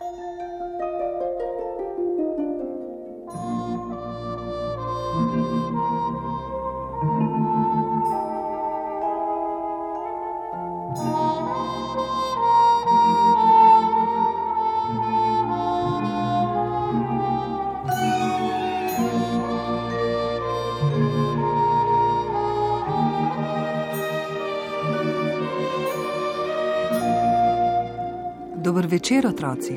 Dober večer, otroci.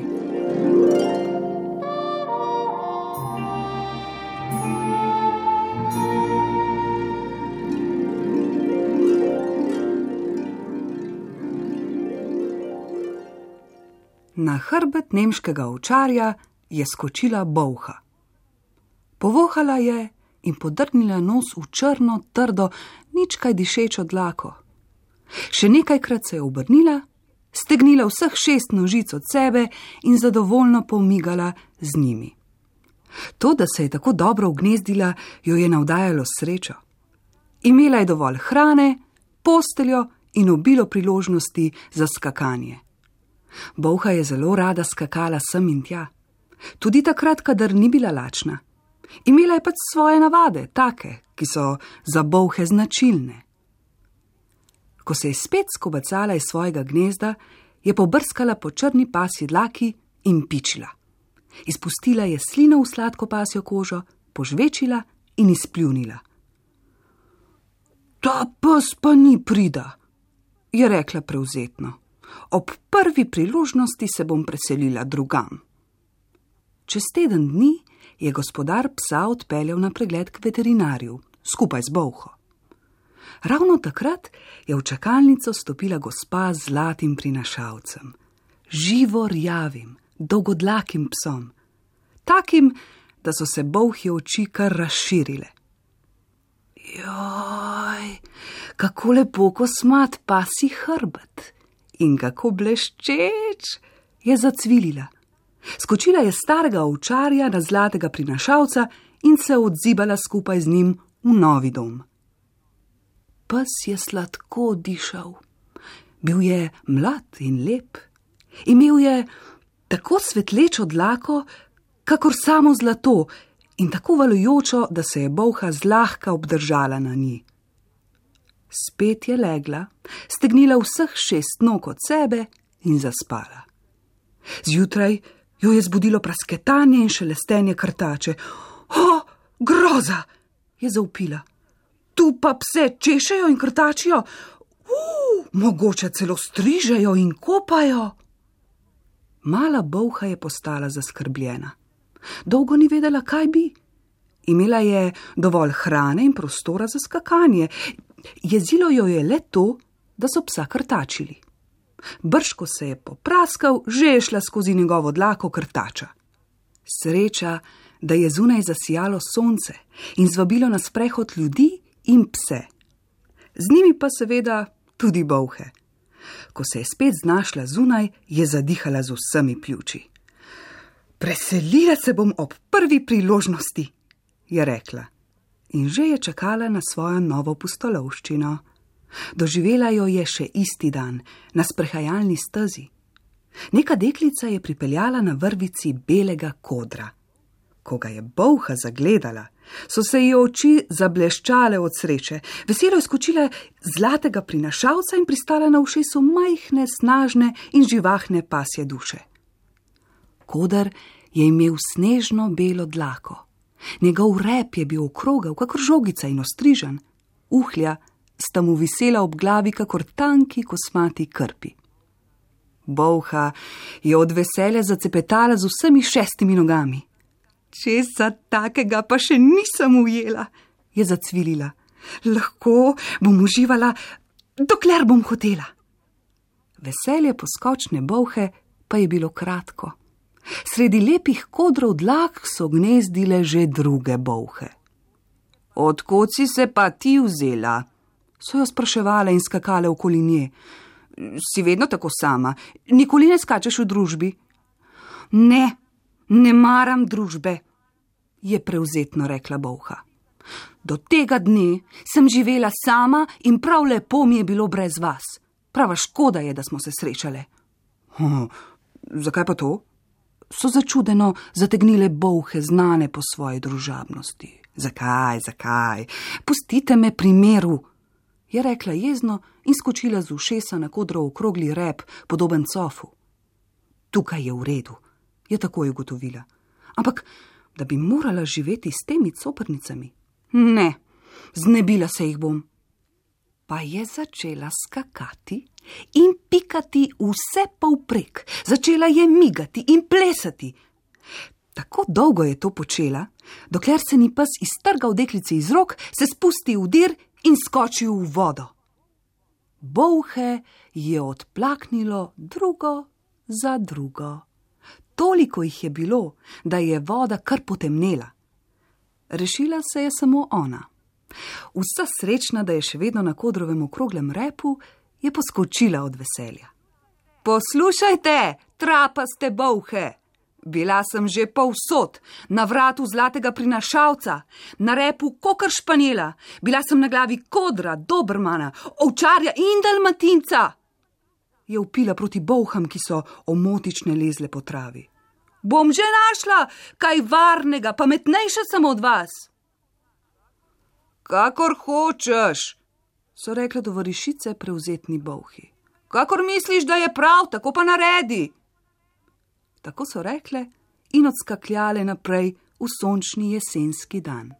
Na hrbet nemškega ovčarja je skočila bolha. Povohala je in podrgnila nos v črno, trdo, nič kaj dišečo dlako. Še nekajkrat se je obrnila, stegnila vseh 6 nožic od sebe in zadovoljno pomigala z njimi. To, da se je tako dobro ugnezdila, jo je navdajalo srečo. Imela je dovolj hrane, posteljo in obilo priložnosti za skakanje. Bolha je zelo rada skakala sem in tja, tudi takrat, kadar ni bila lačna. Imela je pač svoje navade, take, ki so za bolhe značilne. Ko se je spet skobacala iz svojega gnezda, je pobrskala po črni pasji dlaki in pičila. Izpustila je slino v sladko pasjo kožo, požvečila in izpljunila. Ta pes pa ni prida, je rekla prevzetno. Ob prvi priložnosti se bom preselila drugam. Čez teden dni je gospodar psa odpeljal na pregled k veterinarju, skupaj z bolho. Ravno takrat je v čakalnico stopila gospa z zlatim prinašalcem, živo rjavim, dolgodlakim psom, takim, da so se bolhje oči kar razširile. Joj, kako lepo kosmat pasji hrbet in kako bleščeč, je zacvilila. Skočila je starega ovčarja na zlatega prinašalca in se odzibala skupaj z njim v novi dom. Pes je sladko dišal. Bil je mlad in lep. Imel je tako svetlečo dlako, kakor samo zlato, in tako valujočo, da se je bolha zlahka obdržala na njej. Spet je legla, stegnila vseh 6 nog od sebe in zaspala. Zjutraj jo je zbudilo prasketanje in šelestenje krtače. O, groza, je zavpila. Tu pa pse češejo in krtačijo, mogoče celo strižejo in kopajo. Mala bolha je postala zaskrbljena. Dolgo ni vedela, kaj bi. Imela je dovolj hrane in prostora za skakanje. Jezilo jo je le to, da so psa krtačili. Brž, ko se je popraskal, že je šla skozi njegovo dlako krtača. Sreča, da je zunaj zasijalo sonce in zvabilo na sprehod ljudi in pse. Z njimi pa seveda tudi bolhe. Ko se je spet znašla zunaj, je zadihala z vsemi pljuči. Preselila se bom ob prvi priložnosti, je rekla. In že je čakala na svojo novo pustolovščino. Doživela jo je še isti dan, na sprehajalni stezi. Neka deklica je pripeljala na vrvici belega kodra. Ko ga je bolha zagledala, so se ji oči zableščale od sreče. Veselo je skočila zlatega prinašalca in pristala na ušesu majhne, snažne in živahne pasje duše. Koder je imel snežno belo dlako. Njegov rep je bil okrogel, kakor žogica in ostrižen. Uhlja sta mu visela ob glavi, kakor tanki kosmati krpi. Bolha je od veselja zacepetala z vsemi 6 nogami. Česa takega pa še nisem ujela, je zacvilila. Lahko bom uživala, dokler bom hotela. Veselje poskočne bolhe pa je bilo kratko. Sredi lepih kodrov dlak so gnezdile že druge bolhe. Od kod si se pa ti vzela? So jo spraševale in skakale okoli nje. Si vedno tako sama, nikoli ne skačeš v družbi? Ne maram družbe, je prevzetno rekla bolha. Do tega dne sem živela sama in prav lepo mi je bilo brez vas. Prava škoda je, da smo se srečale. Zakaj pa to? so začudeno zategnile bolhe, znane po svoji družabnosti. Zakaj? Pustite me pri miru, je rekla jezno in skočila z ušesa na kodro okrogli rep, podoben cofu. Tukaj je v redu, je takoj ugotovila. Ampak, da bi morala živeti s temi coprnicami? Ne, znebila se jih bom. Pa je začela skakati in pikati vse povprek. Začela je migati in plesati. Tako dolgo je to počela, dokler se ni pes iztrgal deklici iz rok, se spustil v dir in skočil v vodo. Bolhe je odplaknilo drugo za drugo. Toliko jih je bilo, da je voda kar potemnela. Rešila se je samo ona. Vsa srečna, da je še vedno na kodrovem okroglem repu, je poskočila od veselja. Poslušajte, trapaste bolhe! Bila sem že povsod, na vratu zlatega prinašalca, na repu kokr španjela, bila sem na glavi kodra, dobrmana, ovčarja in dalmatinca. Je vpila proti bolham, ki so omotične lezle po travi. Bom že našla kaj varnega, pametnejša sem od vas. Kakor hočeš, so rekle tovarišice prevzetni bolhi. Kakor misliš, da je prav, tako pa naredi. Tako so rekle in odskakljale naprej v sončni jesenski dan.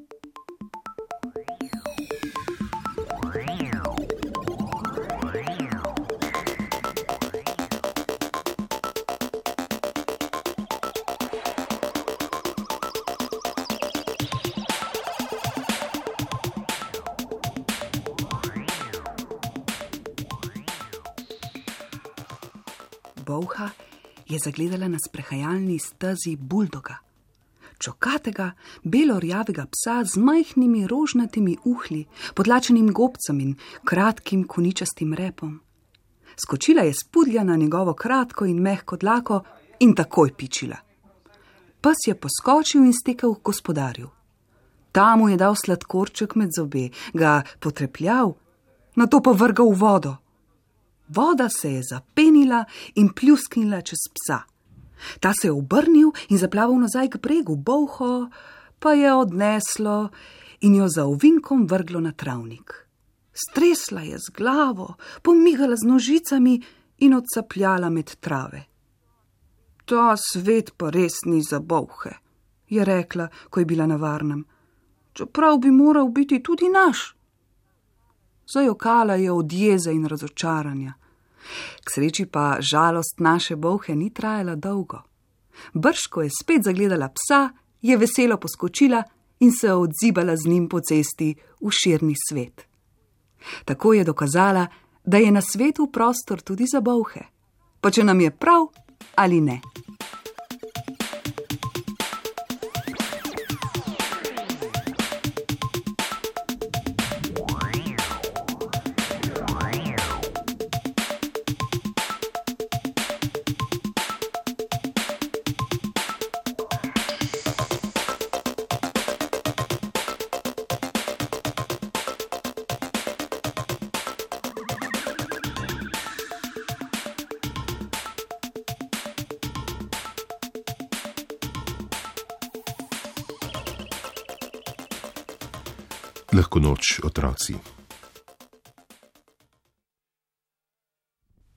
Bolha je zagledala na sprehajalni stezi buldoga, čokatega, belorjavega psa z majhnimi rožnatimi uhlji, podlačenim gobcem in kratkim koničastim repom. Skočila je spudlja na njegovo kratko in mehko dlako in takoj pičila. Pes je poskočil in stekel k gospodarju. Ta mu je dal sladkorček med zobe, ga potrepljal, nato pa vrgal v vodo. Voda se je zapenila in pljusknila čez psa. Ta se je obrnil in zaplaval nazaj k bregu, bolho pa je odneslo in jo za ovinkom vrglo na travnik. Stresla je z glavo, pomigala z nožicami in odsapljala med trave. Ta svet pa res ni za bolhe, je rekla, ko je bila na varnem. Čeprav bi moral biti tudi naš. Zajokala je od jeze in razočaranja. K sreči pa žalost naše bolhe ni trajala dolgo. Brž, ko je spet zagledala psa, je veselo poskočila in se odzibala z njim po cesti v širni svet. Tako je dokazala, da je na svetu prostor tudi za bolhe, pa če nam je prav ali ne. Lahko noč, otroci.